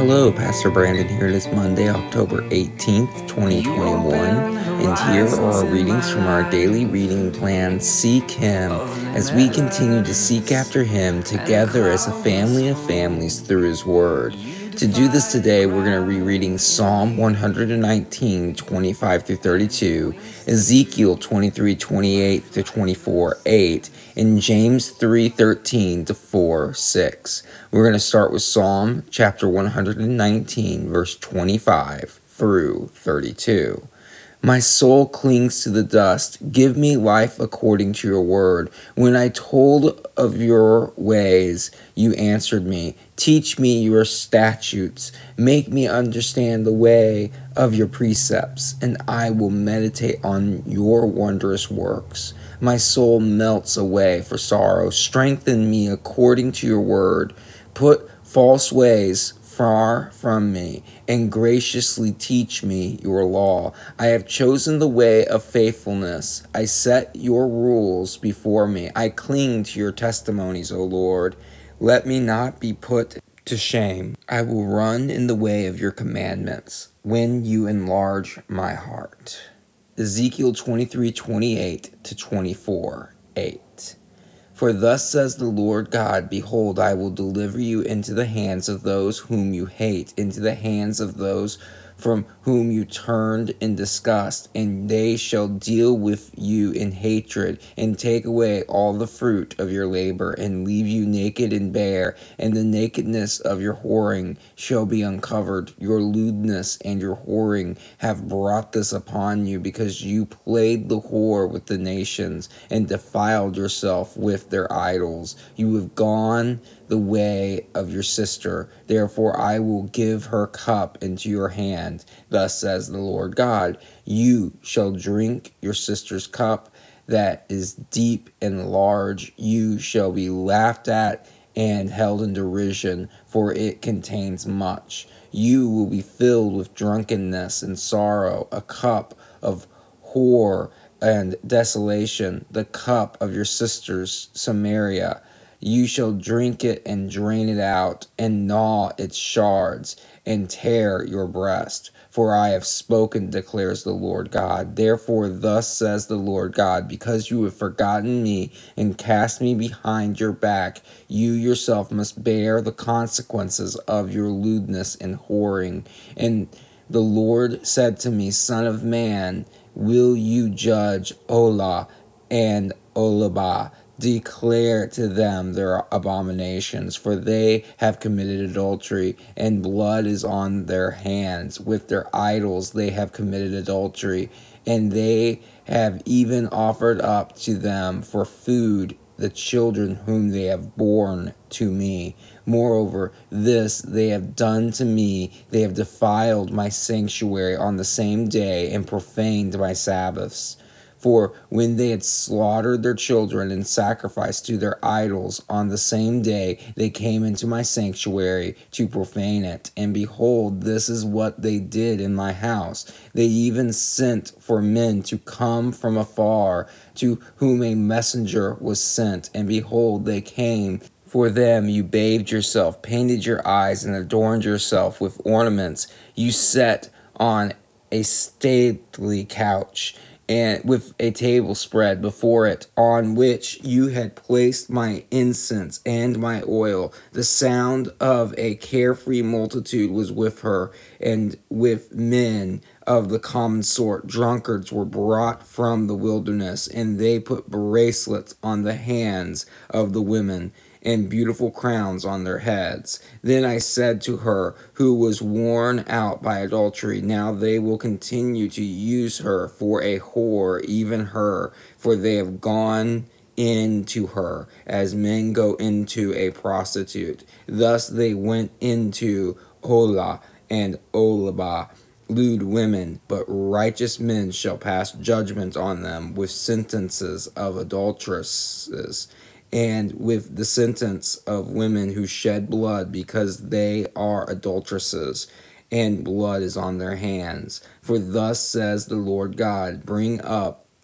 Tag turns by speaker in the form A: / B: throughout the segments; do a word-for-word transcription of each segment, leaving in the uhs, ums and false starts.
A: Hello, Pastor Brandon here. It is Monday, October eighteenth, twenty twenty-one, and here are our readings from our daily reading plan, Seek Him, as we continue to seek after Him together as a family of families through His Word. To do this today, we're going to be reading Psalm one nineteen, twenty-five through thirty-two, Ezekiel twenty-three, twenty-eight to twenty-four, eight, and James three, thirteen to four, six. We're going to start with Psalm chapter one nineteen, verse twenty-five through thirty-two. My soul clings to the dust. Give me life according to your word. When I told of your ways, you answered me. Teach me your statutes. Make me understand the way of your precepts, and I will meditate on your wondrous works. My soul melts away for sorrow. Strengthen me according to your word. Put false ways far from me, and graciously teach me your law. I have chosen the way of faithfulness. I set your rules before me. I cling to your testimonies, O Lord. Let me not be put to shame. I will run in the way of your commandments when you enlarge my heart. Ezekiel twenty-three, twenty-eight to twenty-four, eight. For thus says the Lord God, behold, I will deliver you into the hands of those whom you hate, into the hands of those from whom you turned in disgust, and they shall deal with you in hatred, and take away all the fruit of your labor, and leave you naked and bare, and the nakedness of your whoring shall be uncovered. Your lewdness and your whoring have brought this upon you, because you played the whore with the nations, and defiled yourself with their idols. You have gone the way of your sister. Therefore I will give her cup into your hand. Thus says the Lord God, you shall drink your sister's cup that is deep and large. You shall be laughed at and held in derision, for it contains much. You will be filled with drunkenness and sorrow, a cup of whore and desolation, the cup of your sister's Samaria. You shall drink it and drain it out, and gnaw its shards, and tear your breast. For I have spoken, declares the Lord God. Therefore thus says the Lord God, because you have forgotten me and cast me behind your back, you yourself must bear the consequences of your lewdness and whoring. And the Lord said to me, Son of man, will you judge Olah and Olabah? Declare to them their abominations, for they have committed adultery, and blood is on their hands. With their idols they have committed adultery, and they have even offered up to them for food the children whom they have borne to me. Moreover, this they have done to me. They have defiled my sanctuary on the same day, and profaned my Sabbaths. For when they had slaughtered their children and sacrificed to their idols on the same day, they came into my sanctuary to profane it. And behold, this is what they did in my house. They even sent for men to come from afar, to whom a messenger was sent. And behold, they came. For them you bathed yourself, painted your eyes, and adorned yourself with ornaments. You sat on a stately couch, and with a table spread before it, on which you had placed my incense and my oil. The sound of a carefree multitude was with her, and with men of the common sort. Drunkards were brought from the wilderness, and they put bracelets on the hands of the women, and beautiful crowns on their heads. Then I said to her, who was worn out by adultery, now they will continue to use her for a whore, even her, for they have gone into her, as men go into a prostitute. Thus they went into Olah and Olabah, lewd women, but righteous men shall pass judgment on them with sentences of adulteresses, and with the sentence of women who shed blood, because they are adulteresses, and blood is on their hands. For thus says the Lord God, bring up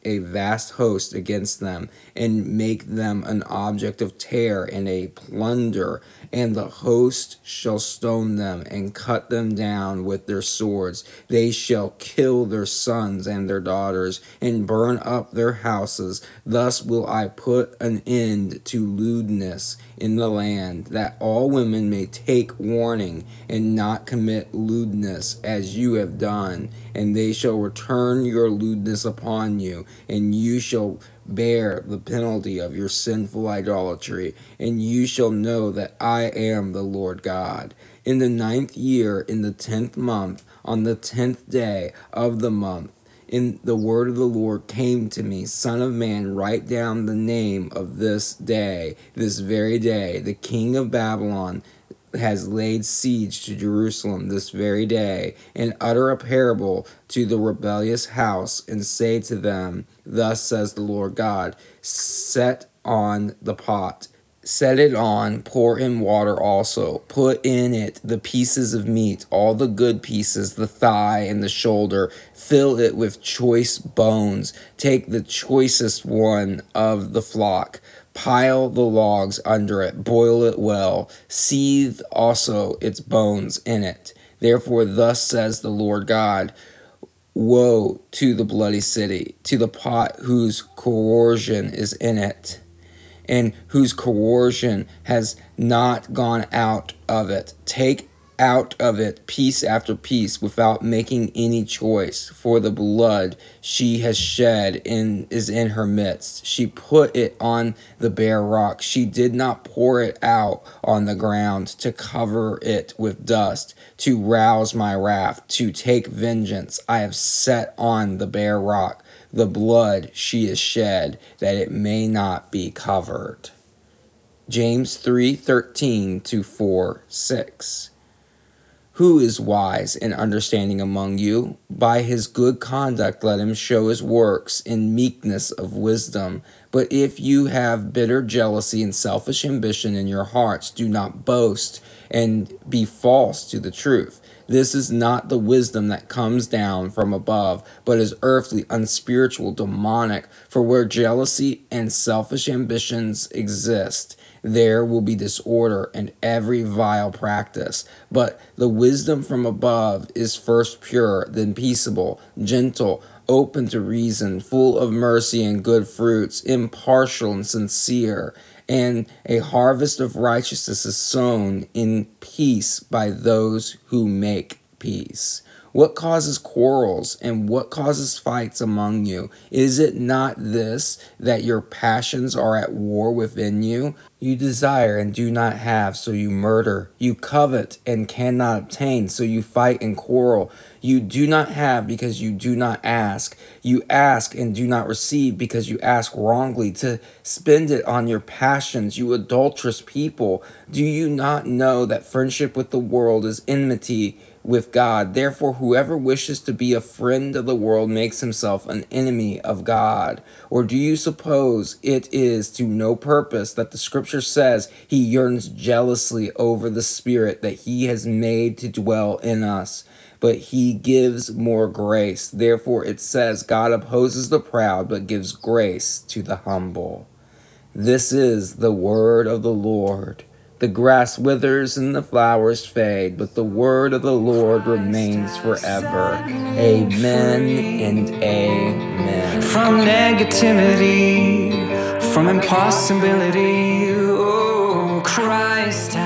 A: a vast host against them, and make them an object of terror and a plunder. And the host shall stone them, and cut them down with their swords. They shall kill their sons and their daughters, and burn up their houses. Thus will I put an end to lewdness in the land, that all women may take warning, and not commit lewdness as you have done. And they shall return your lewdness upon you, and you shall bear the penalty of your sinful idolatry, and you shall know that I am the Lord God. In the ninth year, in the tenth month, on the tenth day of the month, in the word of the Lord came to me, Son of man, write down the name of this day, this very day. The king of Babylon has laid siege to Jerusalem this very day, and utter a parable to the rebellious house, and say to them, Thus says the Lord God, set on the pot, set it on, pour in water also, put in it the pieces of meat, all the good pieces, the thigh and the shoulder, fill it with choice bones, take the choicest one of the flock, pile the logs under it, boil it well, seethe also its bones in it. Therefore thus says the Lord God, woe to the bloody city, to the pot whose coercion is in it, and whose coercion has not gone out of it. Take out of it piece after piece without making any choice, for the blood she has shed in is in her midst. She put it on the bare rock. She did not pour it out on the ground to cover it with dust, to rouse my wrath, to take vengeance. I have set on the bare rock the blood she has shed, that it may not be covered. James three thirteen to four six. Who is wise and understanding among you? By his good conduct let him show his works in meekness of wisdom. But if you have bitter jealousy and selfish ambition in your hearts, do not boast and be false to the truth. This is not the wisdom that comes down from above, but is earthly, unspiritual, demonic. For where jealousy and selfish ambitions exist, there will be disorder and every vile practice. But the wisdom from above is first pure, then peaceable, gentle, open to reason, full of mercy and good fruits, impartial and sincere. And a harvest of righteousness is sown in peace by those who make peace. What causes quarrels and what causes fights among you? Is it not this, that your passions are at war within you? You desire and do not have, so you murder. You covet and cannot obtain, so you fight and quarrel. You do not have because you do not ask. You ask and do not receive because you ask wrongly, to spend it on your passions, you adulterous people. Do you not know that friendship with the world is enmity with God? Therefore, whoever wishes to be a friend of the world makes himself an enemy of God. Or do you suppose it is to no purpose that the scripture says he yearns jealously over the Spirit that he has made to dwell in us? But he gives more grace. Therefore it says, God opposes the proud, but gives grace to the humble. This is the word of the Lord. The grass withers and the flowers fade, but the word of the Lord remains forever. Amen and amen.
B: From negativity, from impossibility, oh, Christ